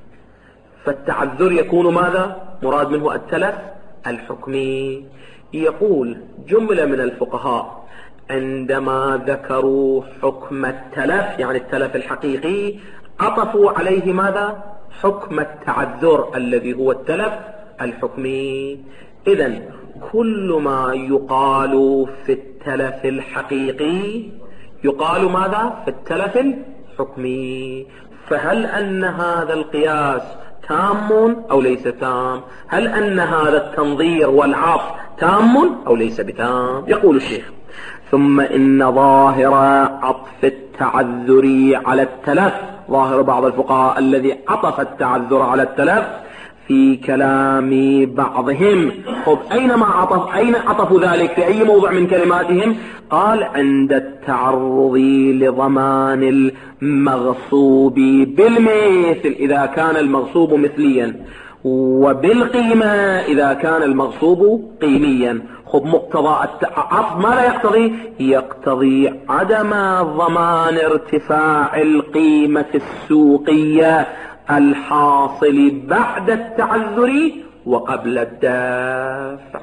فالتعذر يكون ماذا؟ مراد منه التلف الحكمي. يقول جملة من الفقهاء عندما ذكروا حكم التلف، يعني التلف الحقيقي، عطفوا عليه ماذا؟ حكم التعذر الذي هو التلف الحكمي. إذن كل ما يقال في التلف الحقيقي يقال ماذا؟ في التلف الحكمي. فهل أن هذا القياس تام أو ليس تام؟ هل أن هذا التنظير والعطف تام أو ليس بتام؟ يقول الشيخ: ثم إن ظاهر عطف التعذر على التلف، ظاهر بعض الفقهاء الذي عطف التعذر على التلف في كلام بعضهم. خب أينما عطف، أين عطفوا ذلك؟ في أي موضع من كلماتهم؟ قال: عند التعرض لضمان المغصوب بالمثل إذا كان المغصوب مثليا، وبالقيمة إذا كان المغصوب قيميا. خب مقتضى العطف ماذا يقتضي؟ يقتضي عدم ضمان ارتفاع القيمة السوقية الحاصل بعد التعذر وقبل الدافع.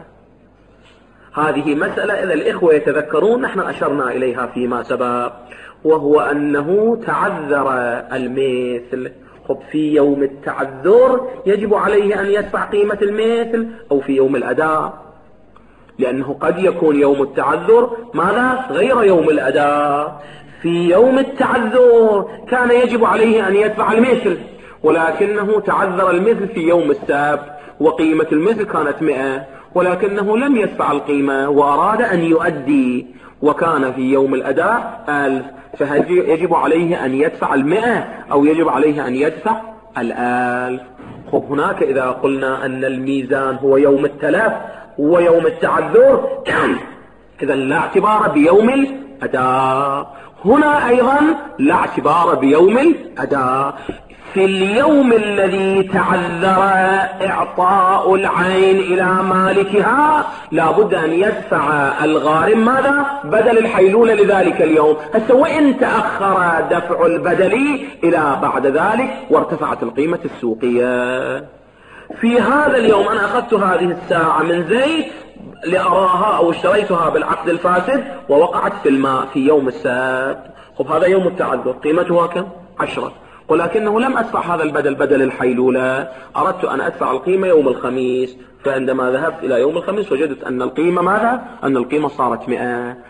هذه مسألة إذا الإخوة يتذكرون نحن أشرنا إليها فيما سبق، وهو أنه تعذر المثل. خب في يوم التعذر يجب عليه أن يدفع قيمة المثل أو في يوم الأداء؟ لأنه قد يكون يوم التعذر ماذا؟ غير يوم الأداء. في يوم التعذر كان يجب عليه أن يدفع المثل، ولكنه تعذر المثل في يوم السبت وقيمة المثل كانت مئة، ولكنه لم يدفع القيمة وأراد أن يؤدي وكان في يوم الأداء ألف، فهل يجب عليه أن يدفع المئة أو يجب عليه أن يدفع الألف؟ خب هناك إذا قلنا أن الميزان هو يوم التلف ويوم التعذر إذا لا اعتبار بيوم الأداء. هنا أيضا لا اعتبار بيوم الأداء. في اليوم الذي تعذر إعطاء العين إلى مالكها لابد أن يدفع الغارم ماذا؟ بدل الحيلولة لذلك اليوم. هسه وإن تأخر دفع البدل إلى بعد ذلك وارتفعت القيمة السوقية. في هذا اليوم أنا أخذت هذه الساعة من زيت لأراها أو اشتريتها بالعقد الفاسد ووقعت في الماء في يوم السبت. خب هذا يوم التعذر قيمتها كم؟ عشرة، ولكنه لم أدفع هذا البدل بدل الحيلولة، أردت أن أدفع القيمة يوم الخميس. فعندما ذهبت إلى يوم الخميس وجدت أن القيمة ماذا؟ أن القيمة صارت مئة.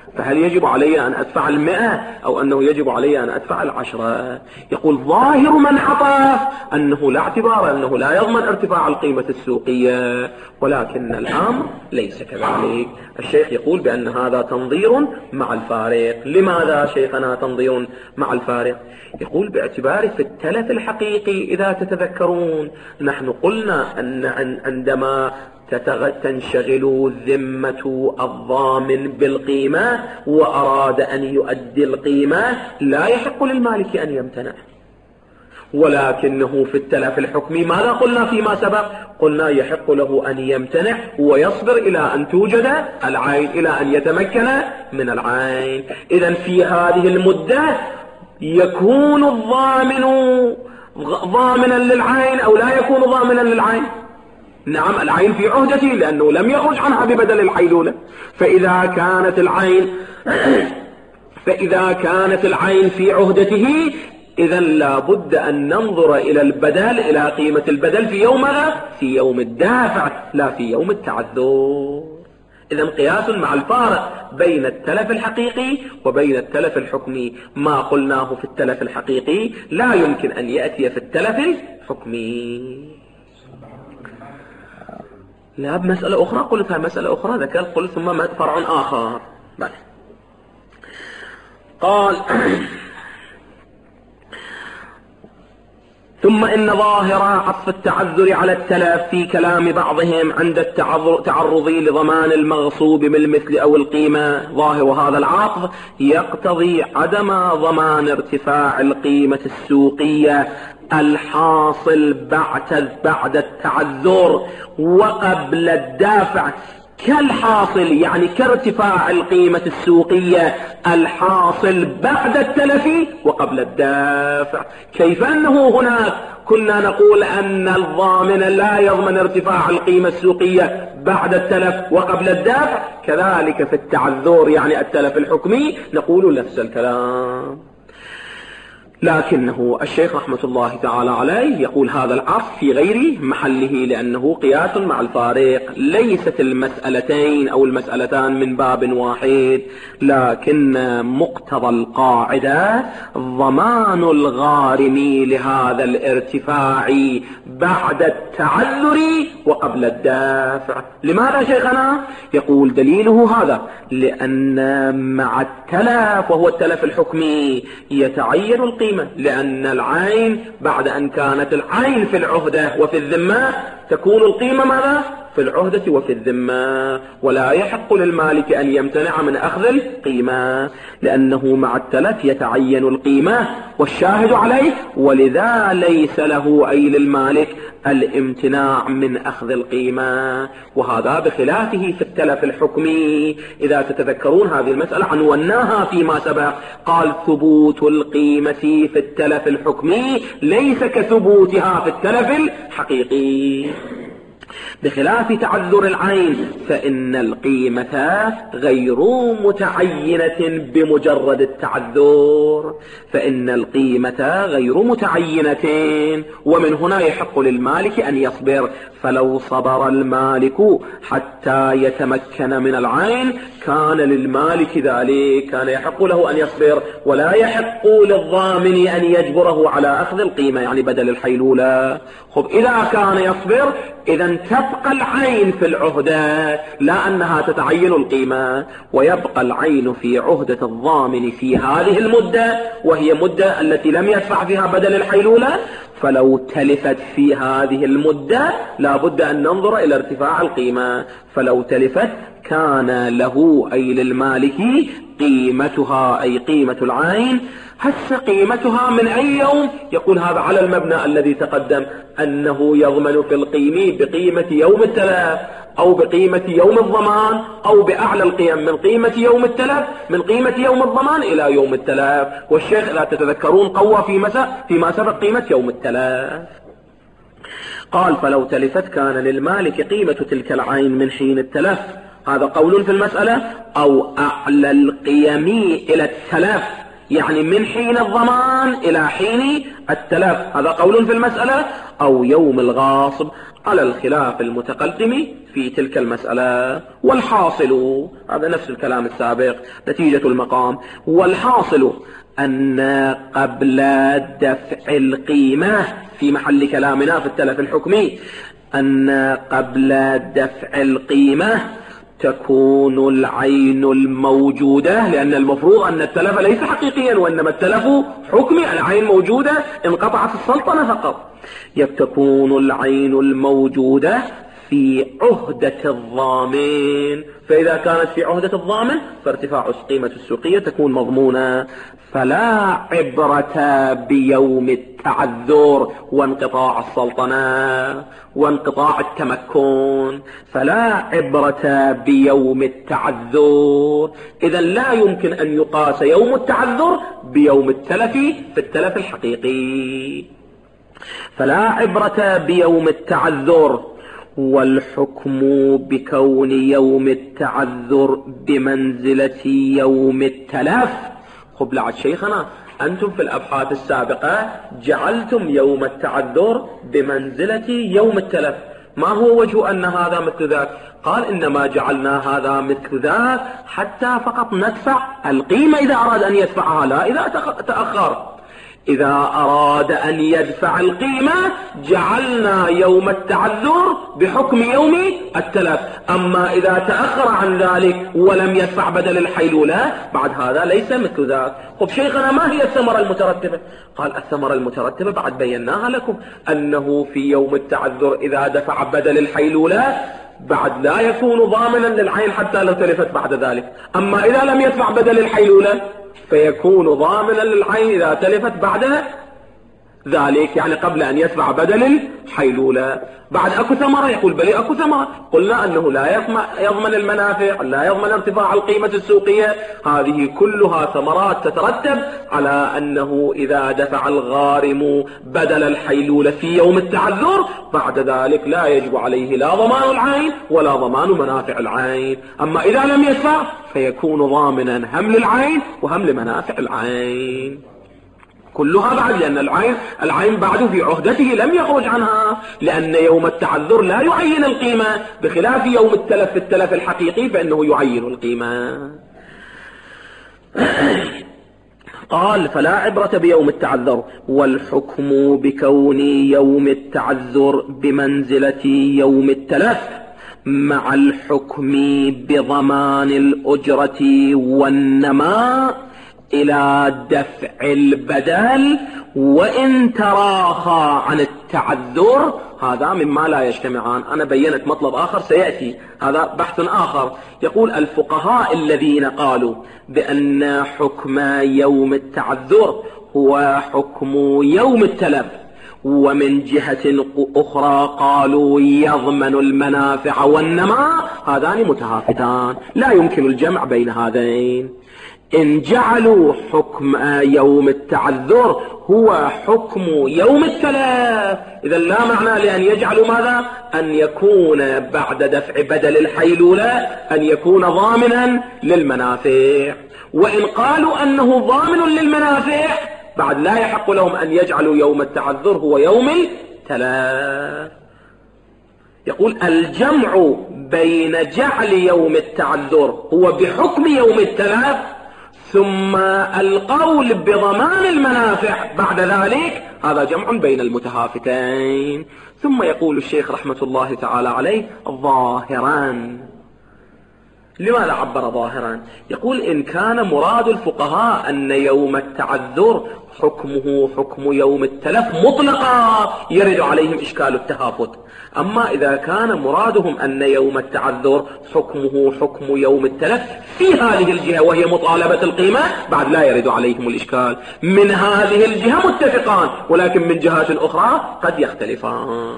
فهل يجب علي أن أدفع المئة أو أنه يجب علي أن أدفع العشرة؟ يقول ظاهر من عطى أنه لا اعتبار، أنه لا يضمن ارتفاع القيمة السوقية، ولكن الأمر ليس كذلك. الشيخ يقول بأن هذا تنظير مع الفارق. لماذا شيخنا تنظير مع الفارق؟ يقول باعتبار في التلف الحقيقي إذا تتذكرون نحن قلنا أن عندما تنشغل ذمة الضامن بالقيمة وأراد أن يؤدي القيمة لا يحق للمالك أن يمتنع، ولكنه في التلف الحكمي ماذا قلنا فيما سبق؟ قلنا يحق له أن يمتنع ويصبر إلى أن توجد العين، إلى أن يتمكن من العين. إذن في هذه المدة يكون الضامن ضامنا للعين أو لا يكون ضامنا للعين؟ نعم، العين في عهدته لأنه لم يخرج عنها ببدل الحيلولة. فإذا كانت العين فإذا كانت العين في عهدته إذن لا بد أن ننظر إلى البدل، إلى قيمة البدل في يوم ماذا؟ في يوم الدافع لا في يوم التعذر. إذن قياس مع الفارق بين التلف الحقيقي وبين التلف الحكمي. ما قلناه في التلف الحقيقي لا يمكن أن يأتي في التلف الحكمي. لا بمسألة أخرى قلتها، مسألة أخرى ذكرت قلت ثم فرع آخر. بله. قال ثم إن ظاهر عطف التعذر على التلف في كلام بعضهم عند التعرض لضمان المغصوب بالمثل أو القيمة، ظاهر هذا العطف يقتضي عدم ضمان ارتفاع القيمة السوقية الحاصل بعد بعد التعذر وقبل الدافع، كالحاصل يعني كارتفاع القيمة السوقية الحاصل بعد التلف وقبل الدافع. كيف أنه هناك كنا نقول أن الضامن لا يضمن ارتفاع القيمة السوقية بعد التلف وقبل الدافع، كذلك في التعذر يعني التلف الحكمي نقول نفس الكلام. لكنه الشيخ رحمة الله تعالى عليه يقول هذا العطف في غير محله لأنه قياس مع الفارق، ليست المسألتين أو المسألتان من باب واحد، لكن مقتضى القاعدة ضمان الغارم لهذا الارتفاع بعد التعذر وقبل الدافع. لماذا شيخنا؟ يقول دليله هذا، لأن مع التلف وهو التلف الحكمي يتعين القيمة، لأن العين بعد أن كانت العين في العهدة وفي الذمة تكون القيمة ماذا؟ في العهدة وفي الذمة، ولا يحق للمالك أن يمتنع من أخذ القيمة لأنه مع التلف يتعين القيمة والشاهد عليه، ولذا ليس له أي للمالك الامتناع من أخذ القيمة. وهذا بخلافه في التلف الحكمي. إذا تتذكرون هذه المسألة عنوناها فيما سبق، قال ثبوت القيمة في التلف الحكمي ليس كثبوتها في التلف الحقيقي، بخلاف تعذر العين فإن القيمة غير متعينة بمجرد التعذر، فإن القيمة غير متعينة، ومن هنا يحق للمالك أن يصبر. فلو صبر المالك حتى يتمكن من العين كان للمالك ذلك، كان يحق له أن يصبر، ولا يحق للضامن أن يجبره على أخذ القيمة يعني بدل الحيلولة. خب إذا كان يصبر إذا تبقى العين في العهدة، لا أنها تتعين القيمة، ويبقى العين في عهدة الضامن في هذه المدة، وهي مدة التي لم يدفع فيها بدل الحيلولة. فلو تلفت في هذه المدة لا بد أن ننظر إلى ارتفاع القيمة، فلو تلفت كان له أي للمالك قيمتها أي قيمة العين. هسه قيمتها من أي يوم؟ يقول هذا على المبنى الذي تقدم أنه يضمن في القيم بقيمة يوم التلف أو بقيمة يوم الضمان أو بأعلى القيم من قيمة يوم التلف، من قيمة يوم الضمان إلى يوم التلف. والشيخ لا تتذكرون قوى في مساء فيما سبق قيمة يوم التلف. قال فلو تلفت كان للمالك قيمة تلك العين من حين التلف، هذا قول في المسألة، أو أعلى القيم إلى التلف يعني من حين الضمان إلى حين التلف، هذا قول في المسألة، أو يوم الغاصب على الخلاف المتقدم في تلك المسألة. والحاصل، هذا نفس الكلام السابق، نتيجة المقام، والحاصل أن قبل دفع القيمة في محل كلامنا في التلف الحكمي، أن قبل دفع القيمة تكون العين الموجودة، لأن المفروض أن التلف ليس حقيقيا وإنما التلف حكمي، العين موجودة انقطعت السلطنة فقط. تكون العين الموجودة في عهدة الضامن، فإذا كانت في عهدة الضامن فارتفاع قيمة السوقية تكون مضمونة. فلا عبرة بيوم التعذر وانقطاع السلطنة وانقطاع التمكن، فلا عبرة بيوم التعذر. إذا لا يمكن أن يقاس يوم التعذر بيوم التلف في التلف الحقيقي. فلا عبرة بيوم التعذر، والحكم بكون يوم التعذر بمنزلة يوم التلف. خب شيخنا، أنتم في الأبحاث السابقة جعلتم يوم التعذر بمنزلة يوم التلف، ما هو وجه أن هذا مثل ذاك؟ قال إنما جعلنا هذا مثل ذاك حتى فقط ندفع القيمة إذا أراد أن يدفعها، لا إذا تأخر. إذا أراد أن يدفع القيمة جعلنا يوم التعذر بحكم يوم التلف، أما إذا تأخر عن ذلك ولم يدفع بدل الحيلولة بعد هذا ليس مثل ذاك. طب شيخنا، ما هي الثمرة المترتبة؟ قال الثمرة المترتبة بعد بيناها لكم، أنه في يوم التعذر إذا دفع بدل الحيلولة بعد لا يكون ضامنا للعين حتى لو تلفت بعد ذلك، أما إذا لم يدفع بدل الحيلولة فيكون ضامنا للعين إذا تلفت بعد ذلك، يعني قبل أن يدفع بدل الحيلولة. بعد أكو ثمرة؟ يقول بلي أكو ثمرة. قلنا أنه لا يضمن المنافع، لا يضمن ارتفاع القيمة السوقية، هذه كلها ثمرات تترتب على أنه إذا دفع الغارم بدل الحيلولة في يوم التعذر بعد ذلك لا يجب عليه لا ضمان العين ولا ضمان منافع العين، أما إذا لم يدفع فيكون ضامنا هم للعين وهم لمنافع العين كلها بعد، لأن العين العين بعد في عهدته لم يخرج عنها، لأن يوم التعذر لا يعين القيمة بخلاف يوم التلف. التلف الحقيقي فإنه يعين القيمة. قال فلا عبرة بيوم التعذر، والحكم بكون يوم التعذر بمنزلة يوم التلف مع الحكم بضمان الأجرة والنماء إلى دفع البدل وإن تراخى عن التعذر. هذا مما لا يجتمعان. أنا بينت مطلب آخر سيأتي، هذا بحث آخر. يقول الفقهاء الذين قالوا بأن حكم يوم التعذر هو حكم يوم التلف، ومن جهة أخرى قالوا يضمن المنافع والنماء، هذان متهافتان لا يمكن الجمع بين هذين. إن جعلوا حكم يوم التعذر هو حكم يوم التلف، إذا لا معنى لأن يجعلوا ماذا؟ أن يكون بعد دفع بدل الحيلولة أن يكون ضامنا للمنافع. وإن قالوا أنه ضامن للمنافع بعد لا يحق لهم أن يجعلوا يوم التعذر هو يوم التلف. يقول الجمع بين جعل يوم التعذر هو بحكم يوم التلف ثم القول بضمان المنافع بعد ذلك، هذا جمع بين المتهافتين. ثم يقول الشيخ رحمة الله تعالى عليه ظاهرا. لماذا عبر ظاهرا؟ يقول إن كان مراد الفقهاء أن يوم التعذر حكمه حكم يوم التلف مطلقا يرد عليهم إشكال التهافت، أما إذا كان مرادهم أن يوم التعذر حكمه حكم يوم التلف في هذه الجهة وهي مطالبة القيمة بعد لا يرد عليهم الإشكال. من هذه الجهة متفقان، ولكن من جهات أخرى قد يختلفان.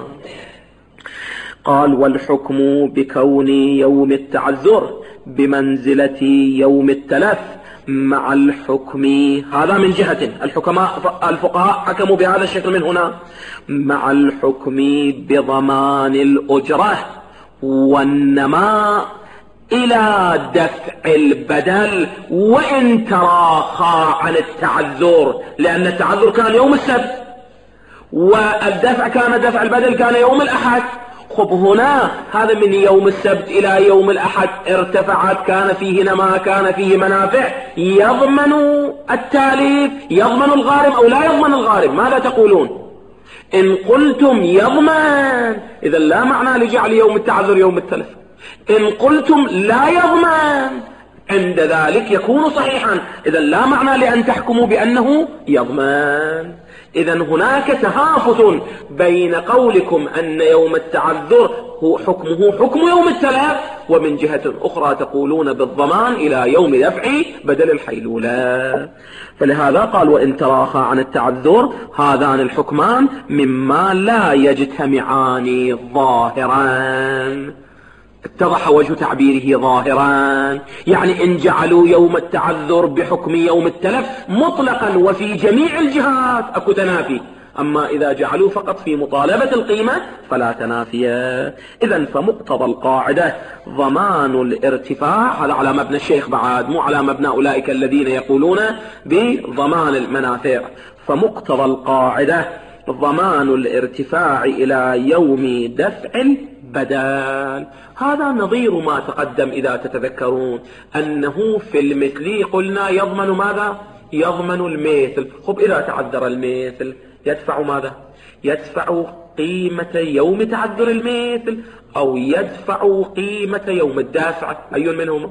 قال والحكم بكون يوم التعذر بمنزلة يوم التلف مع الحكم، هذا من جهة الحكماء الفقهاء حكموا بهذا الشكل من هنا، مع الحكم بضمان الأجرة والنماء إلى دفع البدل وإن تراخى عن التعذر، لأن التعذر كان يوم السبت والدفع كان دفع البدل كان يوم الأحد. خب هنا هذا من يوم السبت إلى يوم الأحد ارتفعت، كان فيه نما، كان فيه منافع، يضمن التاليف، يضمن الغارم أو لا يضمن الغارم؟ ماذا تقولون؟ إن قلتم يضمن إذا لا معنى لجعل يوم التعذر يوم التلف. إن قلتم لا يضمن عند ذلك يكون صحيحا، إذا لا معنى لأن تحكموا بأنه يضمن. إذا هناك تهافت بين قولكم أن يوم التعذر هو حكمه حكم يوم التلف، ومن جهة أخرى تقولون بالضمان إلى يوم دفع بدل الحيلولة. فلهذا قال وإن تراخى عن التعذر هذان الحكمان مما لا يجتمعان ظاهرا. اتضح وجه تعبيره ظاهرا، يعني إن جعلوا يوم التعذر بحكم يوم التلف مطلقا وفي جميع الجهات أكو تنافي، أما إذا جعلوا فقط في مطالبة القيمة فلا تنافي. إذن فمقتضى القاعدة ضمان الارتفاع، هذا على مبنى الشيخ بعد، مو على مبنى أولئك الذين يقولون بضمان المنافع. فمقتضى القاعدة ضمان الارتفاع إلى يوم دفع البدل. هذا نظير ما تقدم إذا تتذكرون، أنه في المثل قلنا يضمن ماذا؟ يضمن المثل. خب إذا تعذر المثل يدفع ماذا؟ يدفع قيمة يوم تعذر المثل أو يدفع قيمة يوم الدافع؟ أي منهما؟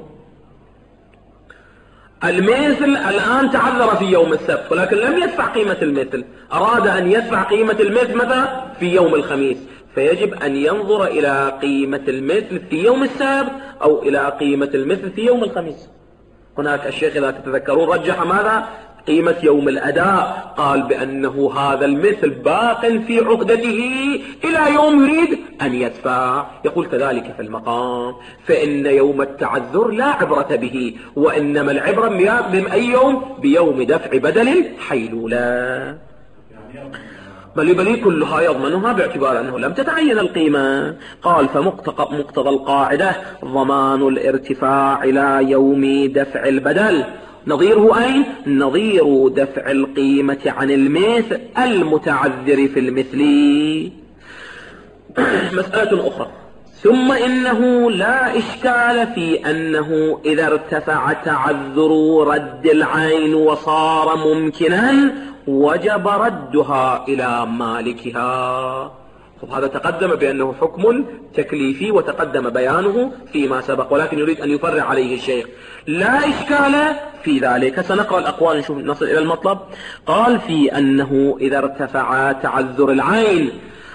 المثل الآن تعذر في يوم السبت ولكن لم يدفع قيمة المثل، أراد أن يدفع قيمة المثل متى؟ في يوم الخميس، فيجب أن ينظر إلى قيمة المثل في يوم السبت أو إلى قيمة المثل في يوم الخميس. هناك الشيخ إذا تتذكرون رجح ماذا؟ قيمة يوم الأداء، قال بأنه هذا المثل باق في عقدته إلى يوم يريد أن يدفع. يقول كذلك في المقام، فإن يوم التعذر لا عبرة به، وإنما العبرة بأي يوم؟ بيوم دفع بدل حيلولة. بل بل كلها يضمنها باعتبار أنه لم تتعين القيمة. قال فمقتضى القاعدة ضمان الارتفاع إلى يوم دفع البدل. نظيره أين؟ نظير دفع القيمة عن المثل المتعذر في المثل. مسألة أخرى، ثم إنه لا إشكال في أنه إذا ارتفع تعذر رد العين وصار ممكنا وجب ردها إلى مالكها. هذا تقدم بأنه حكم تكليفي وتقدم بيانه فيما سبق، ولكن يريد أن يفرع عليه الشيخ. لا إشكال في ذلك. سنقرأ الأقوال نشوف نصل إلى المطلب. قال في أنه إذا ارتفع تعذر العين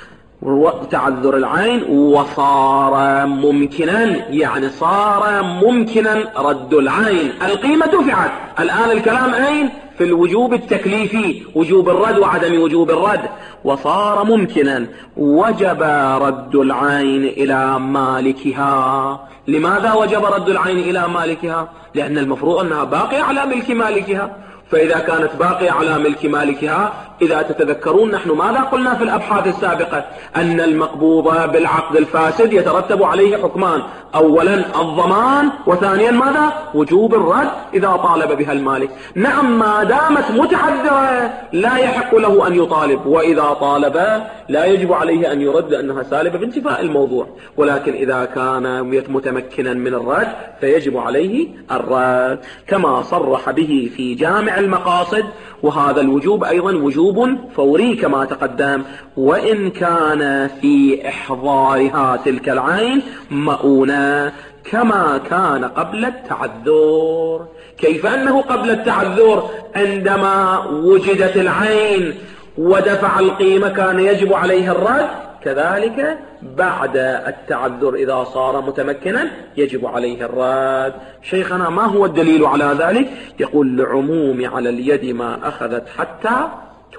تعذر العين وصار ممكنا، يعني صار ممكنا رد العين، القيمة دفعت. الآن الكلام أين؟ في الوجوب التكليفي، وجوب الرد وعدم وجوب الرد. وصار ممكنا وجب رد العين إلى مالكها. لماذا وجب رد العين إلى مالكها؟ لأن المفروض أنها باقية على ملك مالكها، فإذا كانت باقية على ملك مالكها، إذا تتذكرون نحن ماذا قلنا في الأبحاث السابقة؟ أن المقبوضة بالعقد الفاسد يترتب عليه حكمان، أولا الضمان، وثانيا ماذا؟ وجوب الرد إذا طالب بها المالك. نعم، ما دامت متعذرة لا يحق له أن يطالب، وإذا طالب لا يجب عليه أن يرد لأنها سالبة بانتفاء الموضوع، ولكن إذا كان متمكنا من الرد فيجب عليه الرد، كما صرح به في جامع المقاصد. وهذا الوجوب أيضا وجوب فوري كما تقدم، وإن كان في إحضارها تلك العين مؤونة كما كان قبل التعذر. كيف أنه قبل التعذر عندما وجدت العين ودفع القيمة كان يجب عليه الرد، كذلك بعد التعذر إذا صار متمكنا يجب عليه الرد. شيخنا ما هو الدليل على ذلك؟ يقول لعموم على اليد ما أخذت حتى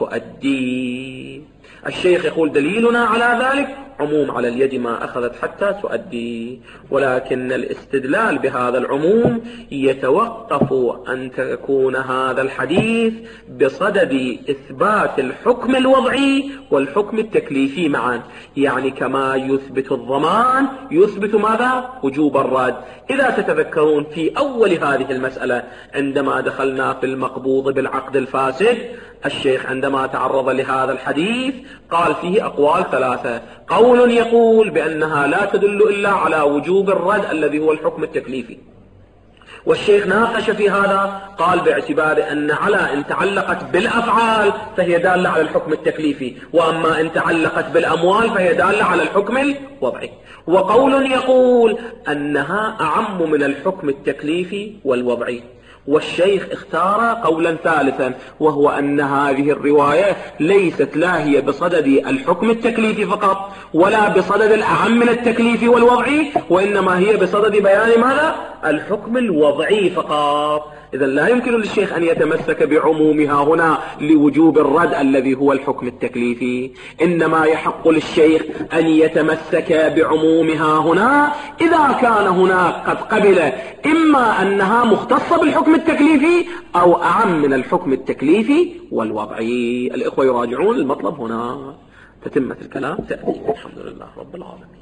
تؤدي. الشيخ يقول دليلنا على ذلك عموم على اليد ما أخذت حتى تؤدي، ولكن الاستدلال بهذا العموم يتوقف أن تكون هذا الحديث بصدد إثبات الحكم الوضعي والحكم التكليفي معا، يعني كما يثبت الضمان يثبت ماذا؟ وجوب الرد. إذا تتذكرون في أول هذه المسألة عندما دخلنا في المقبوض بالعقد الفاسد، الشيخ عندما تعرض لهذا الحديث قال فيه أقوال ثلاثة. قول وقول يقول بأنها لا تدل إلا على وجوب الرد الذي هو الحكم التكليفي. والشيخ ناقش في هذا، قال باعتبار أن على إن تعلقت بالأفعال فهي دالة على الحكم التكليفي، وأما إن تعلقت بالأموال فهي دالة على الحكم الوضعي. وقول يقول أنها أعم من الحكم التكليفي والوضعي. والشيخ اختار قولا ثالثا، وهو أن هذه الرواية ليست لا هي بصدد الحكم التكليفي فقط ولا بصدد الأعم من التكليف والوضعي، وإنما هي بصدد بيان ماذا؟ الحكم الوضعي فقط. إذا لا يمكن للشيخ أن يتمسك بعمومها هنا لوجوب الرد الذي هو الحكم التكليفي، إنما يحق للشيخ أن يتمسك بعمومها هنا إذا كان هناك قد قبل إما أنها مختصة بالحكم التكليفي أو أعم من الحكم التكليفي والوضعي. الإخوة يراجعون المطلب هنا، تتمة الكلام تأتي. الحمد لله رب العالمين.